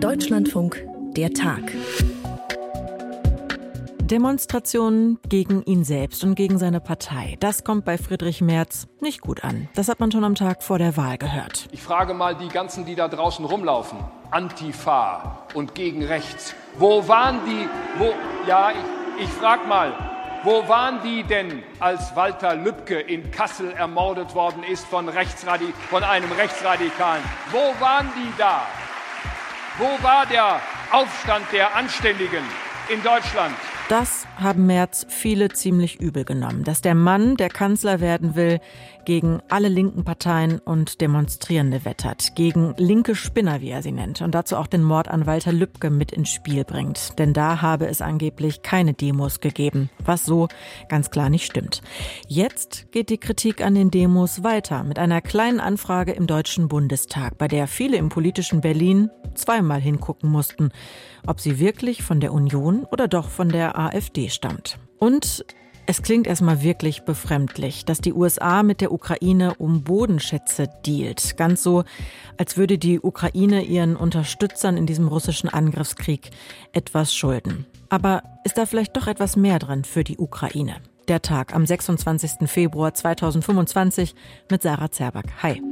Deutschlandfunk, der Tag. Demonstrationen gegen ihn selbst und gegen seine Partei. Das kommt bei Friedrich Merz nicht gut an. Das hat man schon am Tag vor der Wahl gehört. Ich frage mal die ganzen, die da draußen rumlaufen. Antifa und gegen rechts. Wo waren die? Ich frage mal. Wo waren die denn, als Walter Lübcke in Kassel ermordet worden ist von einem Rechtsradikalen? Wo waren die da? Wo war der Aufstand der Anständigen in Deutschland? Das haben Merz viele ziemlich übel genommen, dass der Mann, der Kanzler werden will, gegen alle linken Parteien und Demonstrierende wettert, gegen linke Spinner, wie er sie nennt, und dazu auch den Mord an Walter Lübcke mit ins Spiel bringt. Denn da habe es angeblich keine Demos gegeben, was so ganz klar nicht stimmt. Jetzt geht die Kritik an den Demos weiter mit einer kleinen Anfrage im Deutschen Bundestag, bei der viele im politischen Berlin zweimal hingucken mussten, ob sie wirklich von der Union oder doch von der AfD stammt. Und es klingt erstmal wirklich befremdlich, dass die USA mit der Ukraine um Bodenschätze dealt. Ganz so, als würde die Ukraine ihren Unterstützern in diesem russischen Angriffskrieg etwas schulden. Aber ist da vielleicht doch etwas mehr drin für die Ukraine? Der Tag am 26. Februar 2025 mit Sarah Zerback. Hi.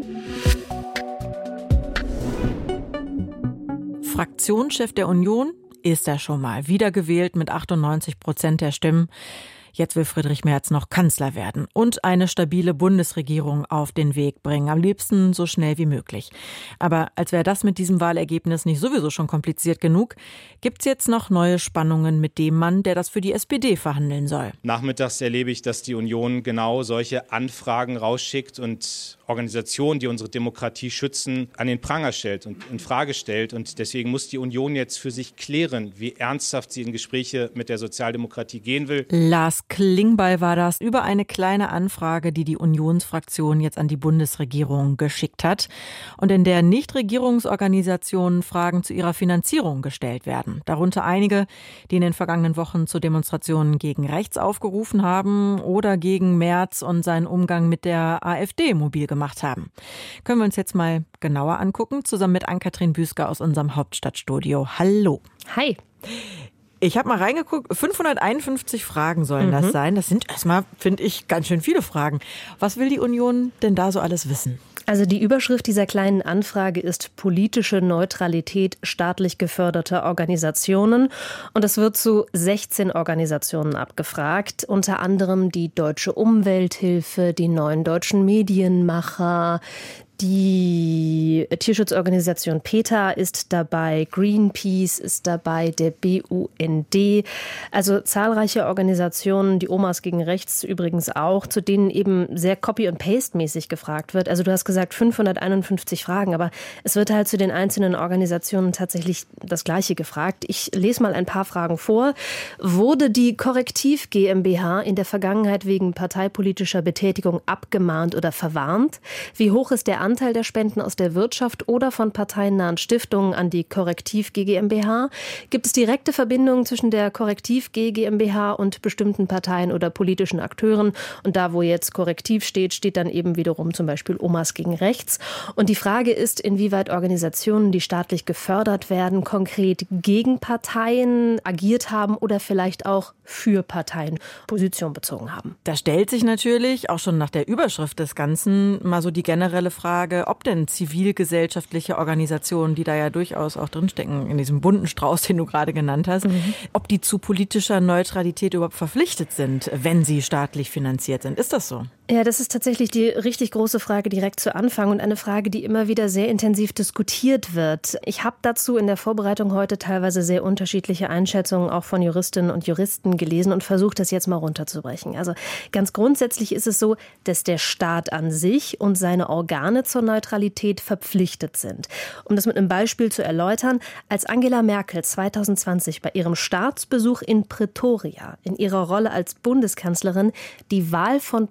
Fraktionschef der Union ist er schon mal. Wiedergewählt mit 98% der Stimmen. Jetzt will Friedrich Merz noch Kanzler werden und eine stabile Bundesregierung auf den Weg bringen. Am liebsten so schnell wie möglich. Aber als wäre das mit diesem Wahlergebnis nicht sowieso schon kompliziert genug, gibt's jetzt noch neue Spannungen mit dem Mann, der das für die SPD verhandeln soll. Nachmittags erlebe ich, dass die Union genau solche Anfragen rausschickt und Organisationen, die unsere Demokratie schützen, an den Pranger stellt und in Frage stellt. Und deswegen muss die Union jetzt für sich klären, wie ernsthaft sie in Gespräche mit der Sozialdemokratie gehen will. Lars Klingbeil war das über eine kleine Anfrage, die die Unionsfraktion jetzt an die Bundesregierung geschickt hat und in der Nichtregierungsorganisationen Fragen zu ihrer Finanzierung gestellt werden. Darunter einige, die in den vergangenen Wochen zu Demonstrationen gegen rechts aufgerufen haben oder gegen Merz und seinen Umgang mit der AfD mobil gemacht haben. Können wir uns jetzt mal genauer angucken, zusammen mit Ann-Kathrin Büsker aus unserem Hauptstadtstudio. Hallo. Hi. Ich habe mal reingeguckt, 551 Fragen sollen das sein. Das sind erstmal, finde ich, ganz schön viele Fragen. Was will die Union denn da so alles wissen? Also die Überschrift dieser kleinen Anfrage ist politische Neutralität staatlich geförderter Organisationen. Und es wird zu 16 Organisationen abgefragt, unter anderem die Deutsche Umwelthilfe, die Neuen Deutschen Medienmacher, die Tierschutzorganisation PETA ist dabei, Greenpeace ist dabei, der BUND, also zahlreiche Organisationen, die Omas gegen Rechts übrigens auch, zu denen eben sehr Copy- und Paste-mäßig gefragt wird. Also du hast gesagt 551 Fragen, aber es wird halt zu den einzelnen Organisationen tatsächlich das Gleiche gefragt. Ich lese mal ein paar Fragen vor. Wurde die Korrektiv GmbH in der Vergangenheit wegen parteipolitischer Betätigung abgemahnt oder verwarnt? Wie hoch ist der Anteil der Spenden aus der Wirtschaft oder von parteiennahen Stiftungen an die Korrektiv GmbH? Gibt es direkte Verbindungen zwischen der Korrektiv GmbH und bestimmten Parteien oder politischen Akteuren? Und da, wo jetzt Korrektiv steht, steht dann eben wiederum zum Beispiel Omas gegen Rechts. Und die Frage ist, inwieweit Organisationen, die staatlich gefördert werden, konkret gegen Parteien agiert haben oder vielleicht auch für Parteien Position bezogen haben. Da stellt sich natürlich auch schon nach der Überschrift des Ganzen mal so die generelle Frage, ob denn zivilgesellschaftliche Organisationen, die da ja durchaus auch drinstecken, in diesem bunten Strauß, den du gerade genannt hast, ob die zu politischer Neutralität überhaupt verpflichtet sind, wenn sie staatlich finanziert sind. Ist das so? Ja, das ist tatsächlich die richtig große Frage direkt zu Anfang und eine Frage, die immer wieder sehr intensiv diskutiert wird. Ich habe dazu in der Vorbereitung heute teilweise sehr unterschiedliche Einschätzungen auch von Juristinnen und Juristen gelesen und versucht, das jetzt mal runterzubrechen. Also ganz grundsätzlich ist es so, dass der Staat an sich und seine Organe zur Neutralität verpflichtet sind. Um das mit einem Beispiel zu erläutern, als Angela Merkel 2020 bei ihrem Staatsbesuch in Pretoria in ihrer Rolle als Bundeskanzlerin die Wahl von Thomas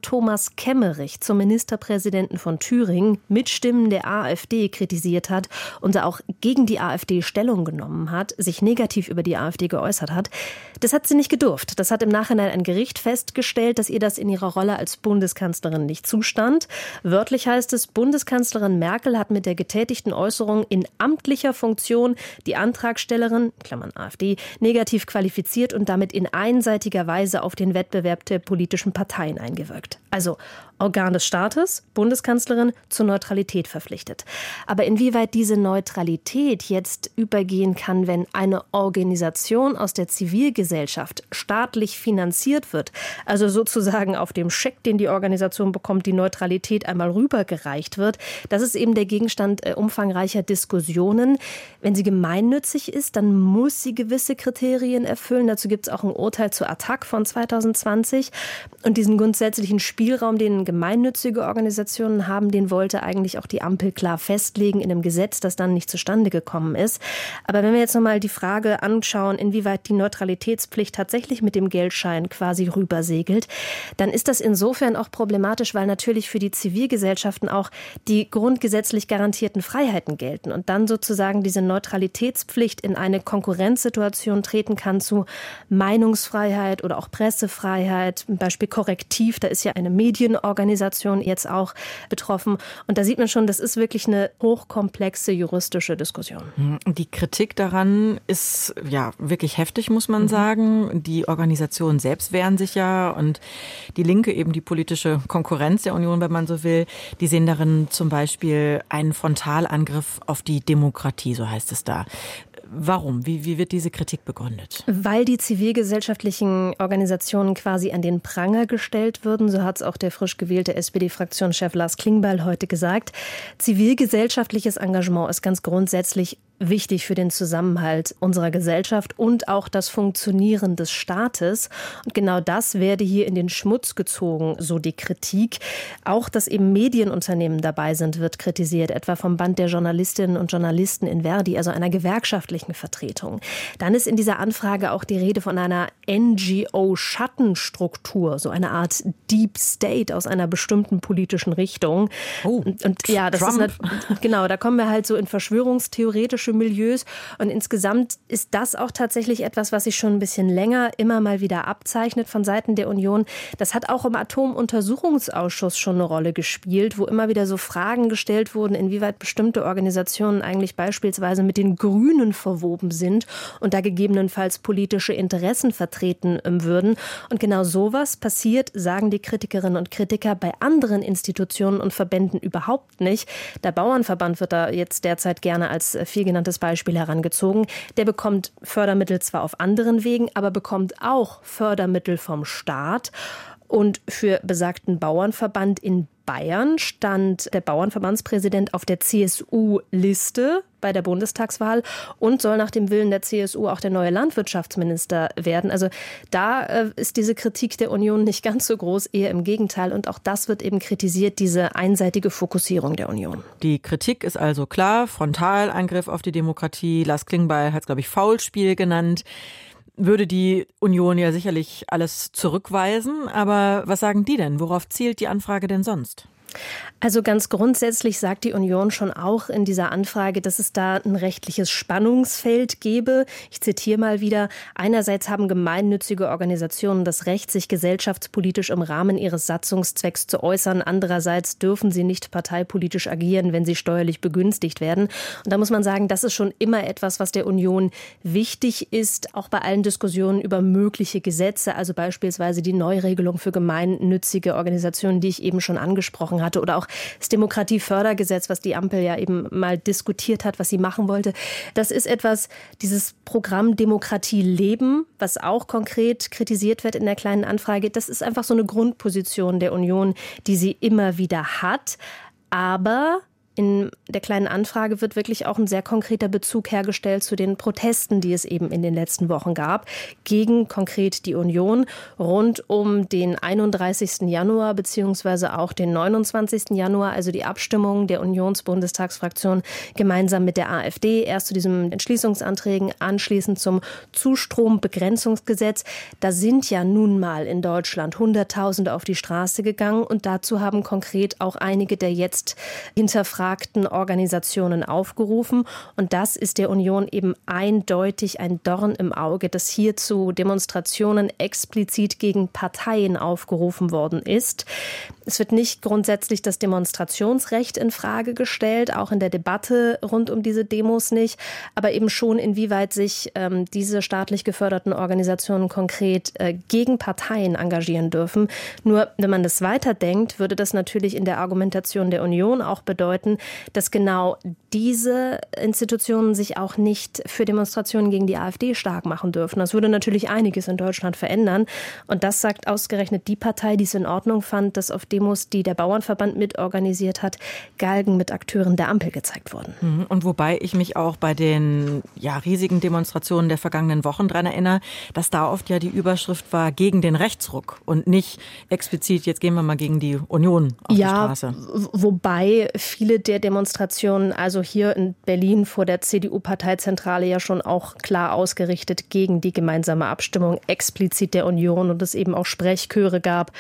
Klaus Kemmerich zum Ministerpräsidenten von Thüringen mit Stimmen der AfD kritisiert hat und da auch gegen die AfD Stellung genommen hat, sich negativ über die AfD geäußert hat, das hat sie nicht gedurft. Das hat im Nachhinein ein Gericht festgestellt, dass ihr das in ihrer Rolle als Bundeskanzlerin nicht zustand. Wörtlich heißt es, Bundeskanzlerin Merkel hat mit der getätigten Äußerung in amtlicher Funktion die Antragstellerin, Klammern AfD, negativ qualifiziert und damit in einseitiger Weise auf den Wettbewerb der politischen Parteien eingewirkt. Also Organ des Staates, Bundeskanzlerin, zur Neutralität verpflichtet. Aber inwieweit diese Neutralität jetzt übergehen kann, wenn eine Organisation aus der Zivilgesellschaft staatlich finanziert wird, also sozusagen auf dem Scheck, den die Organisation bekommt, die Neutralität einmal rübergereicht wird, das ist eben der Gegenstand umfangreicher Diskussionen. Wenn sie gemeinnützig ist, dann muss sie gewisse Kriterien erfüllen. Dazu gibt es auch ein Urteil zur Attac von 2020. Und diesen grundsätzlichen Spielraum, den gemeinnützige Organisationen haben, den wollte eigentlich auch die Ampel klar festlegen in einem Gesetz, das dann nicht zustande gekommen ist. Aber wenn wir jetzt nochmal die Frage anschauen, inwieweit die Neutralitätspflicht tatsächlich mit dem Geldschein quasi rübersegelt, dann ist das insofern auch problematisch, weil natürlich für die Zivilgesellschaften auch die grundgesetzlich garantierten Freiheiten gelten und dann sozusagen diese Neutralitätspflicht in eine Konkurrenzsituation treten kann zu Meinungsfreiheit oder auch Pressefreiheit, zum Beispiel Korrektiv, da ist ja eine Medienorganisation jetzt auch betroffen. Und da sieht man schon, das ist wirklich eine hochkomplexe juristische Diskussion. Die Kritik daran ist ja wirklich heftig, muss man sagen. Die Organisationen selbst wehren sich ja und die Linke, eben die politische Konkurrenz der Union, wenn man so will, die sehen darin zum Beispiel einen Frontalangriff auf die Demokratie, so heißt es da. Warum? Wie wird diese Kritik begründet? Weil die zivilgesellschaftlichen Organisationen quasi an den Pranger gestellt würden, so hat es auch der frisch gewählte SPD-Fraktionschef Lars Klingbeil heute gesagt. Zivilgesellschaftliches Engagement ist ganz grundsätzlich wichtig für den Zusammenhalt unserer Gesellschaft und auch das Funktionieren des Staates. Und genau das werde hier in den Schmutz gezogen, so die Kritik. Auch, dass eben Medienunternehmen dabei sind, wird kritisiert, etwa vom Band der Journalistinnen und Journalisten in Verdi, also einer gewerkschaftlichen Vertretung. Dann ist in dieser Anfrage auch die Rede von einer NGO-Schattenstruktur, so eine Art Deep State aus einer bestimmten politischen Richtung. Oh, und ja, das Trump. Ist genau, da kommen wir halt so in verschwörungstheoretische Milieus. Und insgesamt ist das auch tatsächlich etwas, was sich schon ein bisschen länger immer mal wieder abzeichnet von Seiten der Union. Das hat auch im Atomuntersuchungsausschuss schon eine Rolle gespielt, wo immer wieder so Fragen gestellt wurden, inwieweit bestimmte Organisationen eigentlich beispielsweise mit den Grünen verwoben sind und da gegebenenfalls politische Interessen vertreten würden. Und genau sowas passiert, sagen die Kritikerinnen und Kritiker, bei anderen Institutionen und Verbänden überhaupt nicht. Der Bauernverband wird da jetzt derzeit gerne als viel genanntes Beispiel herangezogen. Der bekommt Fördermittel zwar auf anderen Wegen, aber bekommt auch Fördermittel vom Staat. Und für besagten Bauernverband in Bayern stand der Bauernverbandspräsident auf der CSU-Liste bei der Bundestagswahl und soll nach dem Willen der CSU auch der neue Landwirtschaftsminister werden. Also da ist diese Kritik der Union nicht ganz so groß, eher im Gegenteil. Und auch das wird eben kritisiert, diese einseitige Fokussierung der Union. Die Kritik ist also klar, Frontalangriff auf die Demokratie. Lars Klingbeil hat es, glaube ich, Faulspiel genannt. Würde die Union ja sicherlich alles zurückweisen. Aber was sagen die denn? Worauf zielt die Anfrage denn sonst? Also ganz grundsätzlich sagt die Union schon auch in dieser Anfrage, dass es da ein rechtliches Spannungsfeld gebe. Ich zitiere mal wieder. Einerseits haben gemeinnützige Organisationen das Recht, sich gesellschaftspolitisch im Rahmen ihres Satzungszwecks zu äußern. Andererseits dürfen sie nicht parteipolitisch agieren, wenn sie steuerlich begünstigt werden. Und da muss man sagen, das ist schon immer etwas, was der Union wichtig ist, auch bei allen Diskussionen über mögliche Gesetze, also beispielsweise die Neuregelung für gemeinnützige Organisationen, die ich eben schon angesprochen hatte, oder auch das Demokratiefördergesetz, was die Ampel ja eben mal diskutiert hat, was sie machen wollte. Das ist etwas, dieses Programm Demokratie leben, was auch konkret kritisiert wird in der kleinen Anfrage. Das ist einfach so eine Grundposition der Union, die sie immer wieder hat. Aber In der Kleinen Anfrage wird wirklich auch ein sehr konkreter Bezug hergestellt zu den Protesten, die es eben in den letzten Wochen gab, gegen konkret die Union rund um den 31. Januar bzw. auch den 29. Januar, also die Abstimmung der Unionsbundestagsfraktion gemeinsam mit der AfD, erst zu diesen Entschließungsanträgen, anschließend zum Zustrombegrenzungsgesetz. Da sind ja nun mal in Deutschland Hunderttausende auf die Straße gegangen und dazu haben konkret auch einige der jetzt hinterfragten Organisationen aufgerufen. Und das ist der Union eben eindeutig ein Dorn im Auge, dass hier zu Demonstrationen explizit gegen Parteien aufgerufen worden ist. Es wird nicht grundsätzlich das Demonstrationsrecht in Frage gestellt, auch in der Debatte rund um diese Demos nicht, aber eben schon, inwieweit sich diese staatlich geförderten Organisationen konkret gegen Parteien engagieren dürfen. Nur, wenn man das weiterdenkt, würde das natürlich in der Argumentation der Union auch bedeuten, dass genau diese Institutionen sich auch nicht für Demonstrationen gegen die AfD stark machen dürfen. Das würde natürlich einiges in Deutschland verändern. Und das sagt ausgerechnet die Partei, die es in Ordnung fand, dass auf Demos, die der Bauernverband mitorganisiert hat, Galgen mit Akteuren der Ampel gezeigt wurden. Und wobei ich mich auch bei den riesigen Demonstrationen der vergangenen Wochen daran erinnere, dass da oft ja die Überschrift war gegen den Rechtsruck und nicht explizit, jetzt gehen wir mal gegen die Union auf die Straße. Wobei viele der Demonstrationen, also hier in Berlin vor der CDU-Parteizentrale ja schon auch klar ausgerichtet gegen die gemeinsame Abstimmung explizit der Union und es eben auch Sprechchöre gab,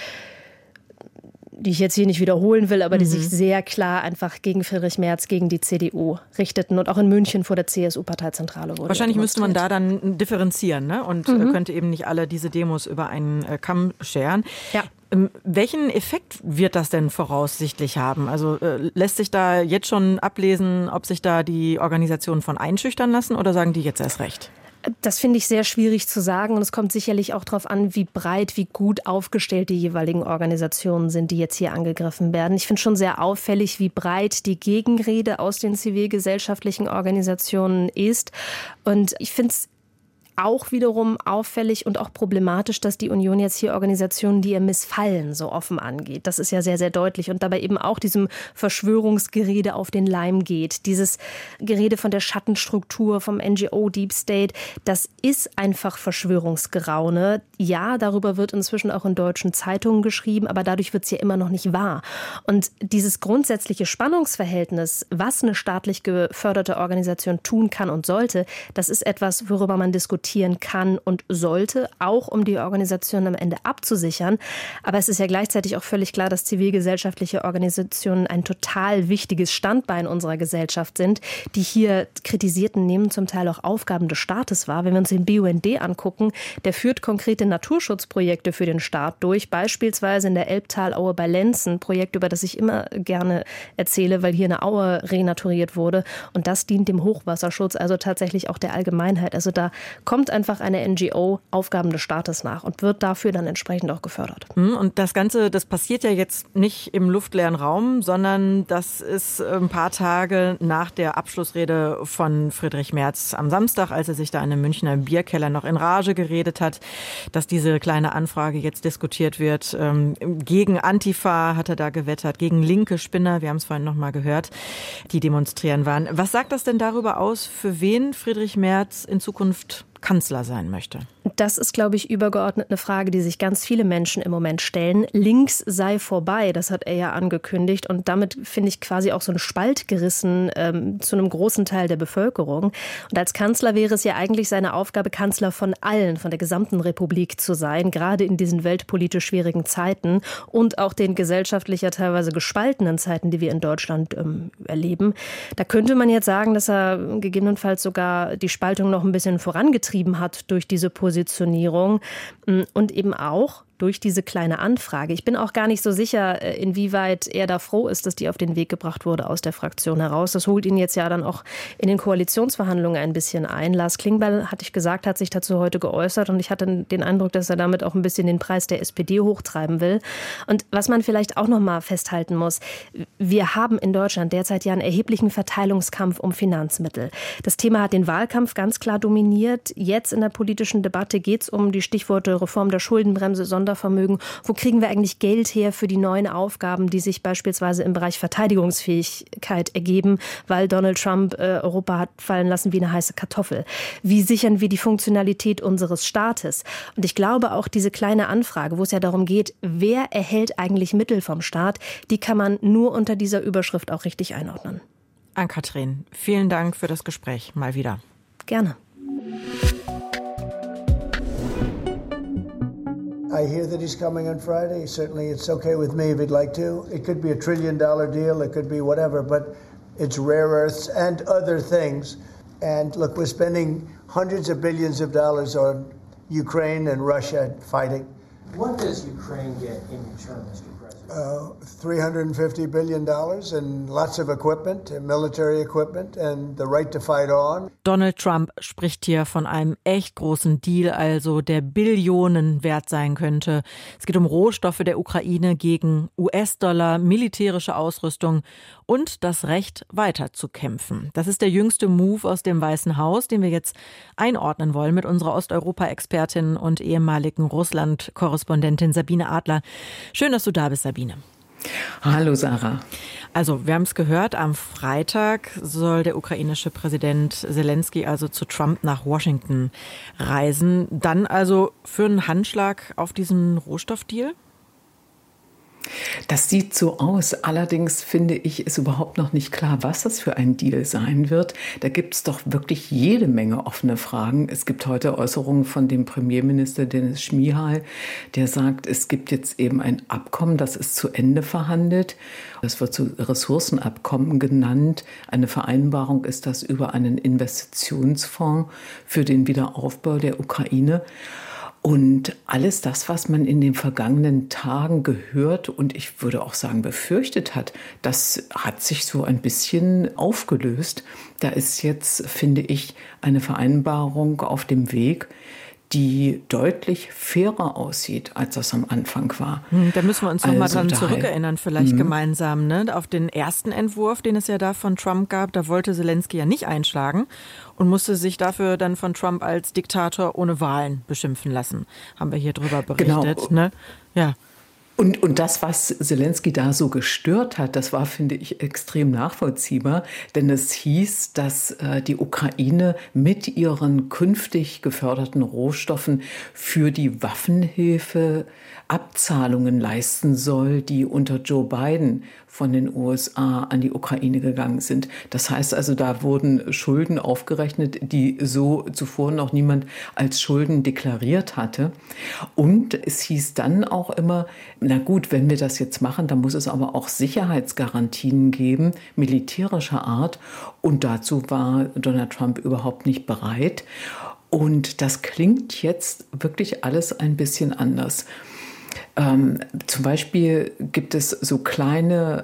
die ich jetzt hier nicht wiederholen will, aber die sich sehr klar einfach gegen Friedrich Merz, gegen die CDU richteten. Und auch in München vor der CSU-Parteizentrale wurde wahrscheinlich müsste man da dann differenzieren, ne? Und könnte eben nicht alle diese Demos über einen Kamm scheren. Ja. Welchen Effekt wird das denn voraussichtlich haben? Also lässt sich da jetzt schon ablesen, ob sich da die Organisationen von einschüchtern lassen oder sagen die jetzt erst recht? Das finde ich sehr schwierig zu sagen und es kommt sicherlich auch darauf an, wie breit, wie gut aufgestellt die jeweiligen Organisationen sind, die jetzt hier angegriffen werden. Ich finde schon sehr auffällig, wie breit die Gegenrede aus den zivilgesellschaftlichen Organisationen ist und ich finde es auch wiederum auffällig und auch problematisch, dass die Union jetzt hier Organisationen, die ihr missfallen, so offen angeht. Das ist ja sehr, sehr deutlich und dabei eben auch diesem Verschwörungsgerede auf den Leim geht. Dieses Gerede von der Schattenstruktur, vom NGO Deep State, das ist einfach Verschwörungsgeraune. Ja, darüber wird inzwischen auch in deutschen Zeitungen geschrieben, aber dadurch wird es ja immer noch nicht wahr. Und dieses grundsätzliche Spannungsverhältnis, was eine staatlich geförderte Organisation tun kann und sollte, das ist etwas, worüber man diskutieren kann und sollte, auch um die Organisation am Ende abzusichern. Aber es ist ja gleichzeitig auch völlig klar, dass zivilgesellschaftliche Organisationen ein total wichtiges Standbein unserer Gesellschaft sind. Die hier Kritisierten nehmen zum Teil auch Aufgaben des Staates wahr. Wenn wir uns den BUND angucken, der führt konkrete Naturschutzprojekte für den Staat durch, beispielsweise in der Elbtalaue bei Lenzen, ein Projekt, über das ich immer gerne erzähle, weil hier eine Aue renaturiert wurde. Und das dient dem Hochwasserschutz, also tatsächlich auch der Allgemeinheit. Also da kommt einfach eine NGO Aufgaben des Staates nach und wird dafür dann entsprechend auch gefördert. Und das Ganze, das passiert ja jetzt nicht im luftleeren Raum, sondern das ist ein paar Tage nach der Abschlussrede von Friedrich Merz am Samstag, als er sich da in einem Münchner Bierkeller noch in Rage geredet hat, dass diese kleine Anfrage jetzt diskutiert wird. Gegen Antifa hat er da gewettert, gegen linke Spinner, wir haben es vorhin noch mal gehört, die demonstrieren waren. Was sagt das denn darüber aus, für wen Friedrich Merz in Zukunft Kanzler sein möchte? Das ist, glaube ich, übergeordnet eine Frage, die sich ganz viele Menschen im Moment stellen. Links sei vorbei, das hat er ja angekündigt. Und damit finde ich quasi auch so einen Spalt gerissen zu einem großen Teil der Bevölkerung. Und als Kanzler wäre es ja eigentlich seine Aufgabe, Kanzler von allen, von der gesamten Republik zu sein, gerade in diesen weltpolitisch schwierigen Zeiten und auch den gesellschaftlich ja teilweise gespaltenen Zeiten, die wir in Deutschland erleben. Da könnte man jetzt sagen, dass er gegebenenfalls sogar die Spaltung noch ein bisschen vorangetrieben hat durch diese Positionierung und eben auch durch diese kleine Anfrage. Ich bin auch gar nicht so sicher, inwieweit er da froh ist, dass die auf den Weg gebracht wurde aus der Fraktion heraus. Das holt ihn jetzt ja dann auch in den Koalitionsverhandlungen ein bisschen ein. Lars Klingbeil, hatte ich gesagt, hat sich dazu heute geäußert und ich hatte den Eindruck, dass er damit auch ein bisschen den Preis der SPD hochtreiben will. Und was man vielleicht auch noch mal festhalten muss, wir haben in Deutschland derzeit ja einen erheblichen Verteilungskampf um Finanzmittel. Das Thema hat den Wahlkampf ganz klar dominiert. Jetzt in der politischen Debatte geht es um die Stichworte Reform der Schuldenbremse, Sondervermögen? Wo kriegen wir eigentlich Geld her für die neuen Aufgaben, die sich beispielsweise im Bereich Verteidigungsfähigkeit ergeben, weil Donald Trump Europa hat fallen lassen wie eine heiße Kartoffel? Wie sichern wir die Funktionalität unseres Staates? Und ich glaube auch diese kleine Anfrage, wo es ja darum geht, wer erhält eigentlich Mittel vom Staat, die kann man nur unter dieser Überschrift auch richtig einordnen. Ann-Kathrin, vielen Dank für das Gespräch. Mal wieder. Gerne. I hear that he's coming on Friday. Certainly it's okay with me if he'd like to. It could be $1 trillion deal. It could be whatever, but it's rare earths and other things. And look, we're spending hundreds of billions of dollars on Ukraine and Russia fighting. What does Ukraine get in return, Mr. President? $350 billion and lots of equipment, military equipment and the right to fight on. Donald Trump spricht hier von einem echt großen Deal, also der Billionen wert sein könnte. Es geht um Rohstoffe der Ukraine gegen US-Dollar, militärische Ausrüstung und das Recht, weiter zu kämpfen. Das ist der jüngste Move aus dem Weißen Haus, den wir jetzt einordnen wollen mit unserer Osteuropa-Expertin und ehemaligen Russland-Korrespondentin Sabine Adler. Schön, dass du da bist, Sabine. Hallo Sarah. Also wir haben es gehört, am Freitag soll der ukrainische Präsident Zelensky also zu Trump nach Washington reisen. Dann also für einen Handschlag auf diesen Rohstoffdeal? Das sieht so aus. Allerdings finde ich, ist überhaupt noch nicht klar, was das für ein Deal sein wird. Da gibt es doch wirklich jede Menge offene Fragen. Es gibt heute Äußerungen von dem Premierminister Denis Šmyhal, der sagt, es gibt jetzt eben ein Abkommen, das ist zu Ende verhandelt. Das wird so Ressourcenabkommen genannt. Eine Vereinbarung ist das über einen Investitionsfonds für den Wiederaufbau der Ukraine. Und alles das, was man in den vergangenen Tagen gehört und ich würde auch sagen befürchtet hat, das hat sich so ein bisschen aufgelöst. Da ist jetzt, finde ich, eine Vereinbarung auf dem Weg, die deutlich fairer aussieht, als das am Anfang war. Da müssen wir uns noch mal dran zurückerinnern, vielleicht gemeinsam, ne? Auf den ersten Entwurf, den es ja da von Trump gab, da wollte Zelensky ja nicht einschlagen und musste sich dafür dann von Trump als Diktator ohne Wahlen beschimpfen lassen. Haben wir hier drüber berichtet. Genau. Ne? Ja. Und das, was Zelensky da so gestört hat, das war, finde ich, extrem nachvollziehbar. Denn es hieß, dass die Ukraine mit ihren künftig geförderten Rohstoffen für die Waffenhilfe Abzahlungen leisten soll, die unter Joe Biden von den USA an die Ukraine gegangen sind. Das heißt also, da wurden Schulden aufgerechnet, die so zuvor noch niemand als Schulden deklariert hatte. Und es hieß dann auch immer, na gut, wenn wir das jetzt machen, dann muss es aber auch Sicherheitsgarantien geben, militärischer Art. Und dazu war Donald Trump überhaupt nicht bereit. Und das klingt jetzt wirklich alles ein bisschen anders. Zum Beispiel gibt es so kleine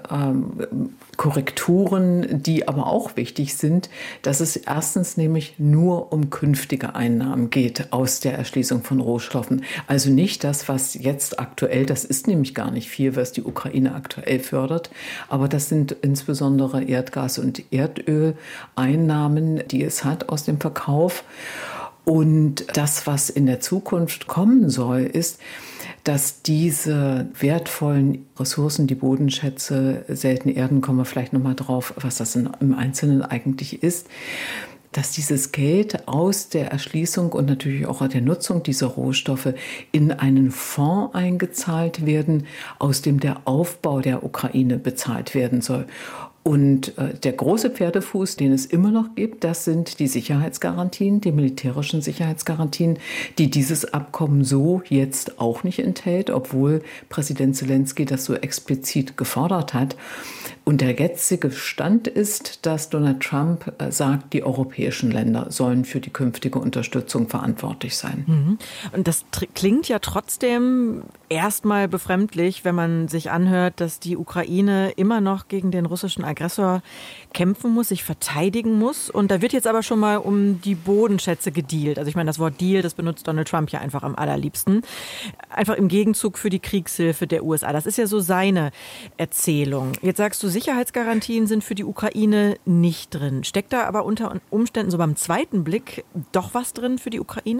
Korrekturen, die aber auch wichtig sind, dass es erstens nämlich nur um künftige Einnahmen geht aus der Erschließung von Rohstoffen. Also nicht das, was jetzt aktuell, das ist nämlich gar nicht viel, was die Ukraine aktuell fördert, aber das sind insbesondere Erdgas- und Erdöleinnahmen, die es hat aus dem Verkauf. Und das, was in der Zukunft kommen soll, ist, dass diese wertvollen Ressourcen, die Bodenschätze, seltene Erden, kommen wir vielleicht nochmal drauf, was das im Einzelnen eigentlich ist, dass dieses Geld aus der Erschließung und natürlich auch der Nutzung dieser Rohstoffe in einen Fonds eingezahlt werden, aus dem der Aufbau der Ukraine bezahlt werden soll. Und der große Pferdefuß, den es immer noch gibt, das sind die Sicherheitsgarantien, die militärischen Sicherheitsgarantien, die dieses Abkommen so jetzt auch nicht enthält, obwohl Präsident Zelensky das so explizit gefordert hat. Und der jetzige Stand ist, dass Donald Trump sagt, die europäischen Länder sollen für die künftige Unterstützung verantwortlich sein. Und das klingt ja trotzdem erstmal befremdlich, wenn man sich anhört, dass die Ukraine immer noch gegen den russischen Aggressor kämpfen muss, sich verteidigen muss. Und da wird jetzt aber schon mal um die Bodenschätze gedealt. Also ich meine, das Wort Deal, das benutzt Donald Trump ja einfach am allerliebsten. Einfach im Gegenzug für die Kriegshilfe der USA. Das ist ja so seine Erzählung. Jetzt sagst du, Sicherheitsgarantien sind für die Ukraine nicht drin. Steckt da aber unter Umständen so beim zweiten Blick doch was drin für die Ukraine?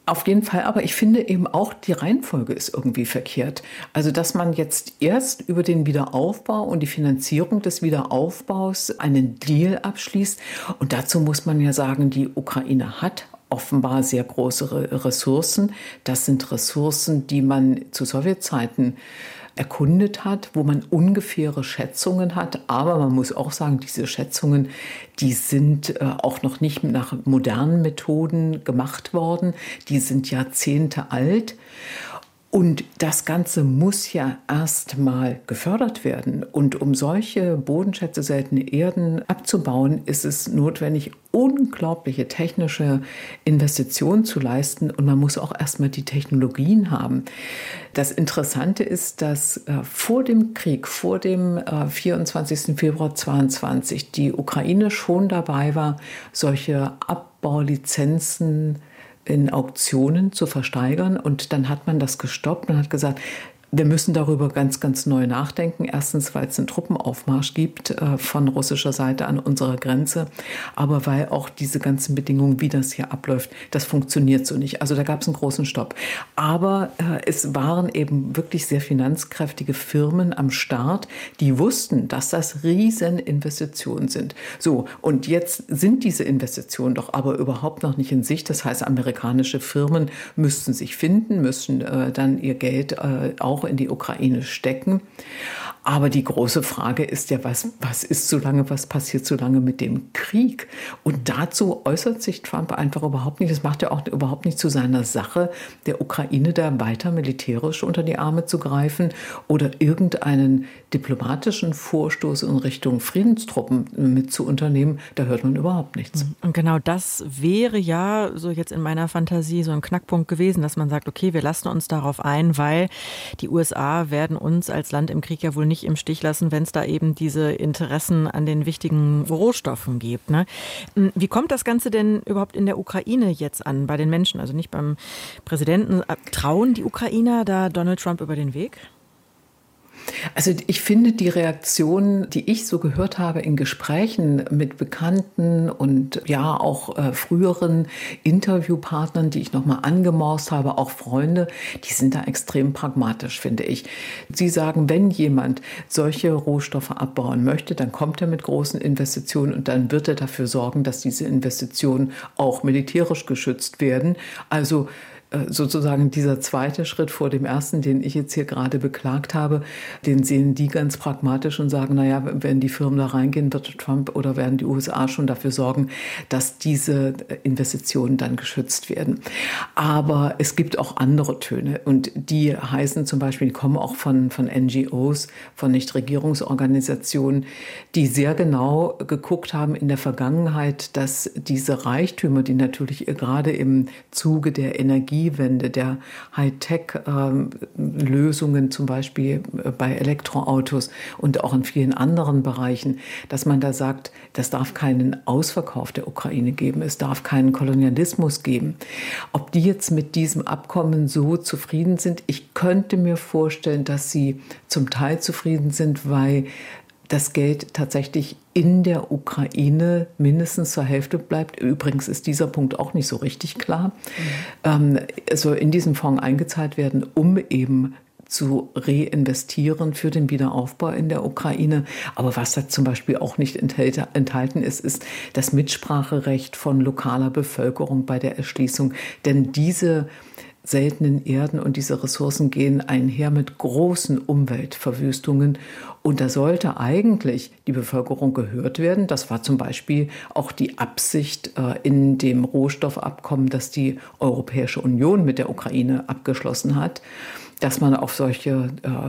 Auf jeden Fall, aber ich finde eben auch, die Reihenfolge ist irgendwie verkehrt. Also, dass man jetzt erst über den Wiederaufbau und die Finanzierung des Wiederaufbaus einen Deal abschließt. Und dazu muss man ja sagen, die Ukraine hat offenbar sehr große Ressourcen. Das sind Ressourcen, die man zu Sowjetzeiten erkundet hat, wo man ungefähre Schätzungen hat. Aber man muss auch sagen, diese Schätzungen, die sind auch noch nicht nach modernen Methoden gemacht worden. Die sind Jahrzehnte alt. Und das Ganze muss ja erst mal gefördert werden. Und um solche Bodenschätze, seltene Erden abzubauen, ist es notwendig, unglaubliche technische Investitionen zu leisten. Und man muss auch erst mal die Technologien haben. Das Interessante ist, dass vor dem Krieg, vor dem 24. Februar 22, die Ukraine schon dabei war, solche Abbaulizenzen in Auktionen zu versteigern. Und dann hat man das gestoppt und hat gesagt, wir müssen darüber ganz, ganz neu nachdenken. Erstens, weil es einen Truppenaufmarsch gibt von russischer Seite an unserer Grenze, aber weil auch diese ganzen Bedingungen, wie das hier abläuft, das funktioniert so nicht. Also da gab es einen großen Stopp. Aber es waren eben wirklich sehr finanzkräftige Firmen am Start, die wussten, dass das Rieseninvestitionen sind. So, und jetzt sind diese Investitionen doch aber überhaupt noch nicht in Sicht. Das heißt, amerikanische Firmen müssten sich finden, müssen dann ihr Geld auch in die Ukraine stecken. Aber die große Frage ist ja, was passiert so lange mit dem Krieg? Und dazu äußert sich Trump einfach überhaupt nicht. Das macht er auch überhaupt nicht zu seiner Sache, der Ukraine da weiter militärisch unter die Arme zu greifen oder irgendeinen diplomatischen Vorstoß in Richtung Friedenstruppen mit zu unternehmen. Da hört man überhaupt nichts. Und genau das wäre ja so jetzt in meiner Fantasie so ein Knackpunkt gewesen, dass man sagt, okay, wir lassen uns darauf ein, weil die USA werden uns als Land im Krieg ja wohl nicht im Stich lassen, wenn es da eben diese Interessen an den wichtigen Rohstoffen gibt. Ne? Wie kommt das Ganze denn überhaupt in der Ukraine jetzt an, bei den Menschen, also nicht beim Präsidenten? Trauen die Ukrainer da Donald Trump über den Weg? Also ich finde die Reaktion, die ich so gehört habe in Gesprächen mit Bekannten und ja auch früheren Interviewpartnern, die ich nochmal angemorst habe, auch Freunde, die sind da extrem pragmatisch, finde ich. Sie sagen, wenn jemand solche Rohstoffe abbauen möchte, dann kommt er mit großen Investitionen und dann wird er dafür sorgen, dass diese Investitionen auch militärisch geschützt werden. Also sozusagen dieser zweite Schritt vor dem ersten, den ich jetzt hier gerade beklagt habe, den sehen die ganz pragmatisch und sagen, naja, wenn die Firmen da reingehen, wird Trump oder werden die USA schon dafür sorgen, dass diese Investitionen dann geschützt werden. Aber es gibt auch andere Töne und die heißen zum Beispiel, die kommen auch von NGOs, von Nichtregierungsorganisationen, die sehr genau geguckt haben in der Vergangenheit, dass diese Reichtümer, die natürlich gerade im Zuge der Energiewende, der Hightech-Lösungen, zum Beispiel bei Elektroautos und auch in vielen anderen Bereichen, dass man da sagt, das darf keinen Ausverkauf der Ukraine geben, es darf keinen Kolonialismus geben. Ob die jetzt mit diesem Abkommen so zufrieden sind, ich könnte mir vorstellen, dass sie zum Teil zufrieden sind, weil das Geld tatsächlich in der Ukraine mindestens zur Hälfte bleibt. Übrigens ist dieser Punkt auch nicht so richtig klar. Es soll in diesen Fonds eingezahlt werden, um eben zu reinvestieren für den Wiederaufbau in der Ukraine. Aber was da zum Beispiel auch nicht enthalten ist, ist das Mitspracherecht von lokaler Bevölkerung bei der Erschließung. Denn diese seltenen Erden und diese Ressourcen gehen einher mit großen Umweltverwüstungen. Und da sollte eigentlich die Bevölkerung gehört werden. Das war zum Beispiel auch die Absicht in dem Rohstoffabkommen, das die Europäische Union mit der Ukraine abgeschlossen hat, dass man auf solche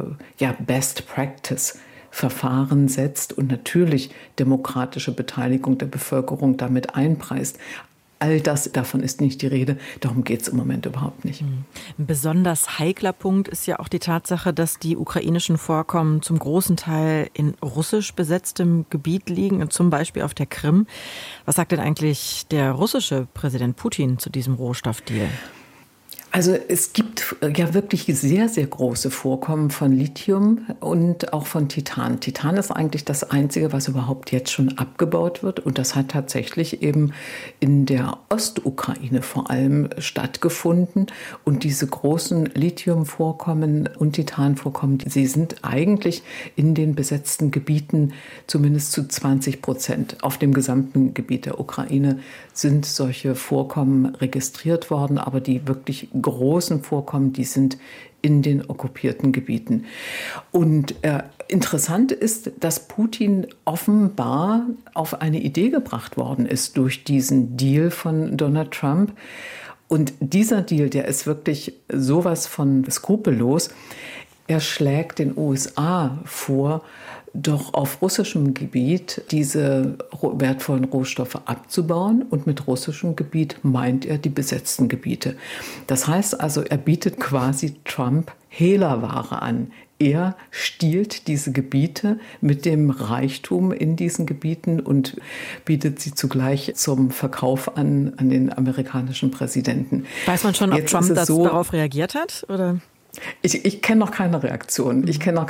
Best-Practice-Verfahren setzt und natürlich demokratische Beteiligung der Bevölkerung damit einpreist. All das, davon ist nicht die Rede. Darum geht es im Moment überhaupt nicht. Ein besonders heikler Punkt ist ja auch die Tatsache, dass die ukrainischen Vorkommen zum großen Teil in russisch besetztem Gebiet liegen, zum Beispiel auf der Krim. Was sagt denn eigentlich der russische Präsident Putin zu diesem Rohstoffdeal? Also es gibt ja wirklich sehr, sehr große Vorkommen von Lithium und auch von Titan. Titan ist eigentlich das Einzige, was überhaupt jetzt schon abgebaut wird. Und das hat tatsächlich eben in der Ostukraine vor allem stattgefunden. Und diese großen Lithiumvorkommen und Titanvorkommen, sie sind eigentlich in den besetzten Gebieten zumindest zu 20%. Auf dem gesamten Gebiet der Ukraine sind solche Vorkommen registriert worden, aber die wirklich großen Vorkommen, die sind in den okkupierten Gebieten. Und interessant ist, dass Putin offenbar auf eine Idee gebracht worden ist durch diesen Deal von Donald Trump. Und dieser Deal, der ist wirklich sowas von skrupellos. Er schlägt den USA vor, doch auf russischem Gebiet diese wertvollen Rohstoffe abzubauen. Und mit russischem Gebiet meint er die besetzten Gebiete. Das heißt also, er bietet quasi Trump Hehlerware an. Er stiehlt diese Gebiete mit dem Reichtum in diesen Gebieten und bietet sie zugleich zum Verkauf an den amerikanischen Präsidenten. Weiß man schon, ob Trump darauf reagiert hat, oder? Ich kenne noch keine Reaktion.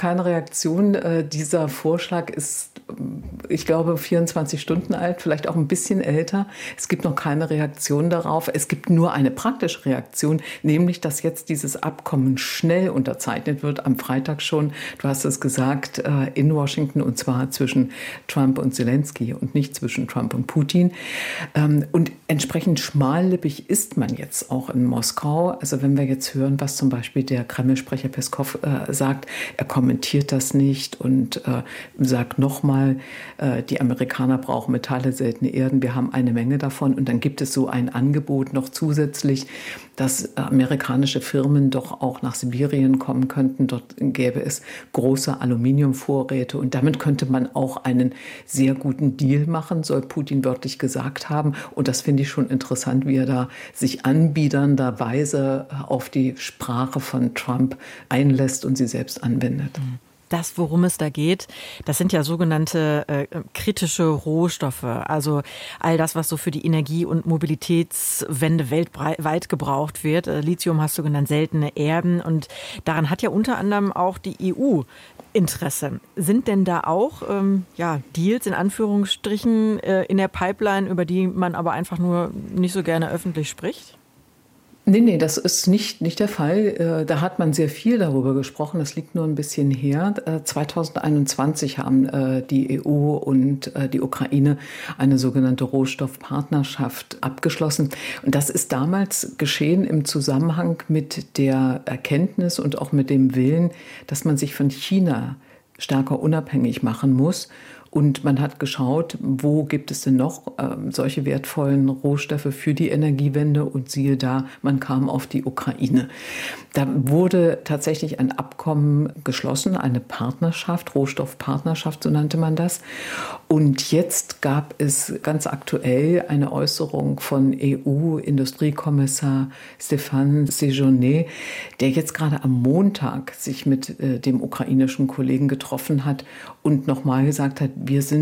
Dieser Vorschlag ist, ich glaube, 24 Stunden alt, vielleicht auch ein bisschen älter. Es gibt noch keine Reaktion darauf. Es gibt nur eine praktische Reaktion, nämlich, dass jetzt dieses Abkommen schnell unterzeichnet wird, am Freitag schon. Du hast es gesagt, in Washington, und zwar zwischen Trump und Zelensky und nicht zwischen Trump und Putin. Und entsprechend schmallippig ist man jetzt auch in Moskau. Also wenn wir jetzt hören, was zum Beispiel der Kreml-Sprecher Peskov sagt, er kommentiert das nicht und sagt nochmal, die Amerikaner brauchen Metalle, seltene Erden, wir haben eine Menge davon. Und dann gibt es so ein Angebot noch zusätzlich, dass amerikanische Firmen doch auch nach Sibirien kommen könnten. Dort gäbe es große Aluminiumvorräte und damit könnte man auch einen sehr guten Deal machen, soll Putin wörtlich gesagt haben. Und das finde ich schon interessant, wie er da sich anbiedernderweise auf die Sprache von Trump einlässt und sie selbst anwendet. Das, worum es da geht, das sind ja sogenannte kritische Rohstoffe. Also all das, was so für die Energie- und Mobilitätswende weltweit gebraucht wird. Lithium hast du genannt, seltene Erden. Und daran hat ja unter anderem auch die EU Interesse. Sind denn da auch Deals in Anführungsstrichen in der Pipeline, über die man aber einfach nur nicht so gerne öffentlich spricht? Nee, das ist nicht der Fall. Da hat man sehr viel darüber gesprochen. Das liegt nur ein bisschen her. 2021 haben die EU und die Ukraine eine sogenannte Rohstoffpartnerschaft abgeschlossen. Und das ist damals geschehen im Zusammenhang mit der Erkenntnis und auch mit dem Willen, dass man sich von China stärker unabhängig machen muss. Und man hat geschaut, wo gibt es denn noch solche wertvollen Rohstoffe für die Energiewende? Und siehe da, man kam auf die Ukraine. Da wurde tatsächlich ein Abkommen geschlossen, eine Partnerschaft, Rohstoffpartnerschaft, so nannte man das. Und jetzt gab es ganz aktuell eine Äußerung von EU-Industriekommissar Stéphane Séjourné, der jetzt gerade am Montag sich mit dem ukrainischen Kollegen getroffen hat und nochmal gesagt hat,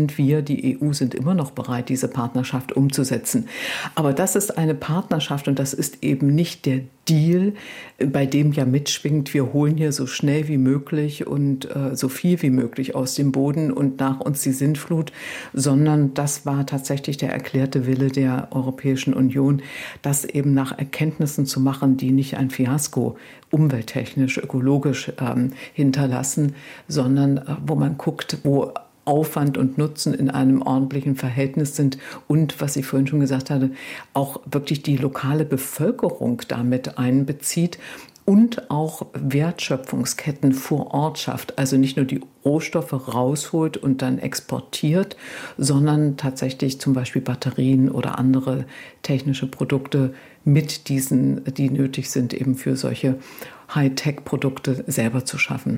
die EU sind immer noch bereit, diese Partnerschaft umzusetzen. Aber das ist eine Partnerschaft und das ist eben nicht der Deal, bei dem ja mitschwingt, wir holen hier so schnell wie möglich und so viel wie möglich aus dem Boden und nach uns die Sintflut, sondern das war tatsächlich der erklärte Wille der Europäischen Union, das eben nach Erkenntnissen zu machen, die nicht ein Fiasko umwelttechnisch, ökologisch hinterlassen, sondern wo man guckt, wo Aufwand und Nutzen in einem ordentlichen Verhältnis sind und, was ich vorhin schon gesagt hatte, auch wirklich die lokale Bevölkerung damit einbezieht und auch Wertschöpfungsketten vor Ort schafft. Also nicht nur die Rohstoffe rausholt und dann exportiert, sondern tatsächlich zum Beispiel Batterien oder andere technische Produkte mit diesen, die nötig sind, eben für solche Hightech-Produkte selber zu schaffen.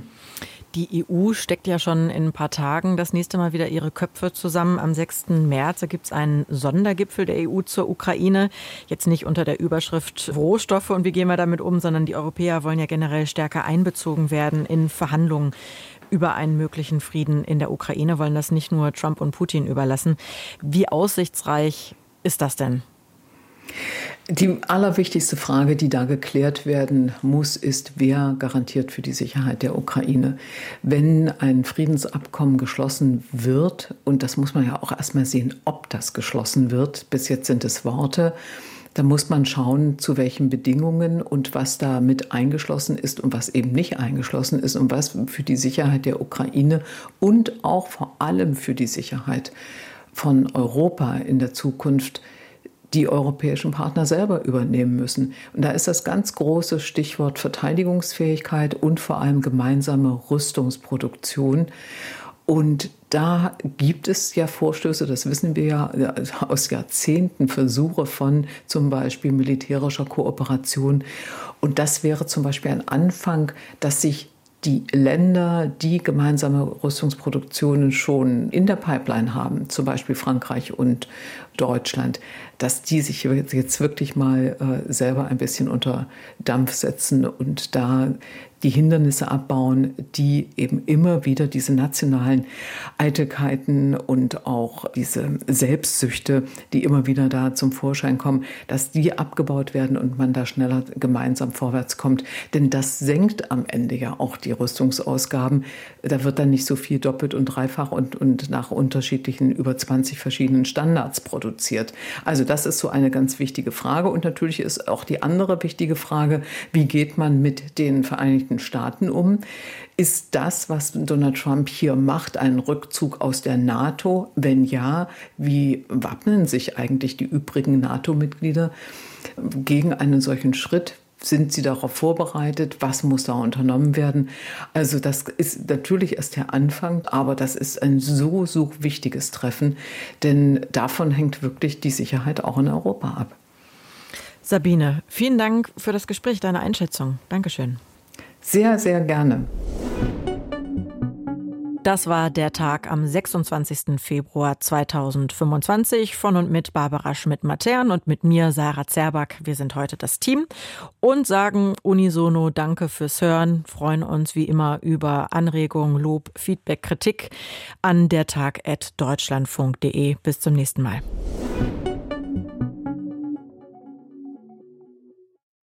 Die EU steckt ja schon in ein paar Tagen das nächste Mal wieder ihre Köpfe zusammen. Am 6. März, da gibt es einen Sondergipfel der EU zur Ukraine. Jetzt nicht unter der Überschrift Rohstoffe und wie gehen wir damit um, sondern die Europäer wollen ja generell stärker einbezogen werden in Verhandlungen über einen möglichen Frieden in der Ukraine, wollen das nicht nur Trump und Putin überlassen. Wie aussichtsreich ist das denn? Die allerwichtigste Frage, die da geklärt werden muss, ist, wer garantiert für die Sicherheit der Ukraine? Wenn ein Friedensabkommen geschlossen wird, und das muss man ja auch erstmal sehen, ob das geschlossen wird, bis jetzt sind es Worte, da muss man schauen, zu welchen Bedingungen und was da mit eingeschlossen ist und was eben nicht eingeschlossen ist und was für die Sicherheit der Ukraine und auch vor allem für die Sicherheit von Europa in der Zukunft die europäischen Partner selber übernehmen müssen. Und da ist das ganz große Stichwort Verteidigungsfähigkeit und vor allem gemeinsame Rüstungsproduktion. Und da gibt es ja Vorstöße, das wissen wir ja aus Jahrzehnten, Versuche von zum Beispiel militärischer Kooperation. Und das wäre zum Beispiel ein Anfang, dass sich die Länder, die gemeinsame Rüstungsproduktionen schon in der Pipeline haben, zum Beispiel Frankreich und Deutschland, dass die sich jetzt wirklich mal selber ein bisschen unter Dampf setzen und da die Hindernisse abbauen, die eben immer wieder diese nationalen Eitelkeiten und auch diese Selbstsüchte, die immer wieder da zum Vorschein kommen, dass die abgebaut werden und man da schneller gemeinsam vorwärts kommt. Denn das senkt am Ende ja auch die Rüstungsausgaben. Da wird dann nicht so viel doppelt und dreifach und nach unterschiedlichen über 20 verschiedenen Standards produziert. Also das ist so eine ganz wichtige Frage. Und natürlich ist auch die andere wichtige Frage, wie geht man mit den Vereinigten Staaten um? Ist das, was Donald Trump hier macht, ein Rückzug aus der NATO? Wenn ja, wie wappnen sich eigentlich die übrigen NATO-Mitglieder gegen einen solchen Schritt? Sind sie darauf vorbereitet? Was muss da unternommen werden? Also das ist natürlich erst der Anfang, aber das ist ein so wichtiges Treffen, denn davon hängt wirklich die Sicherheit auch in Europa ab. Sabine, vielen Dank für das Gespräch, deine Einschätzung. Dankeschön. Sehr, sehr gerne. Das war der Tag am 26. Februar 2025 von und mit Barbara Schmidt-Matern und mit mir, Sarah Zerback. Wir sind heute das Team und sagen unisono Danke fürs Hören, freuen uns wie immer über Anregungen, Lob, Feedback, Kritik an dertag@deutschlandfunk.de. Bis zum nächsten Mal.